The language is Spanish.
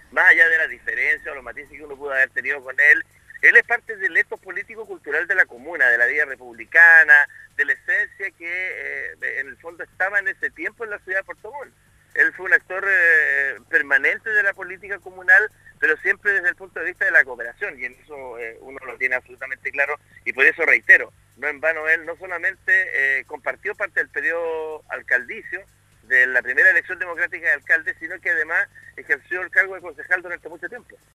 más allá de las diferencias o los matices que uno pudo haber tenido con él es parte del etos político-cultural de la comuna, de la vida republicana, de la esencia que en el fondo estaba en ese tiempo en la ciudad de Puerto Montt. Él fue un actor permanente de la política comunal, pero siempre desde el punto de vista de la cooperación, y en eso uno lo tiene absolutamente claro, y por eso reitero, no en vano él no solamente compartió parte del periodo alcaldicio, de la primera elección democrática de alcalde, sino que además ejerció el cargo de concejal durante mucho tiempo.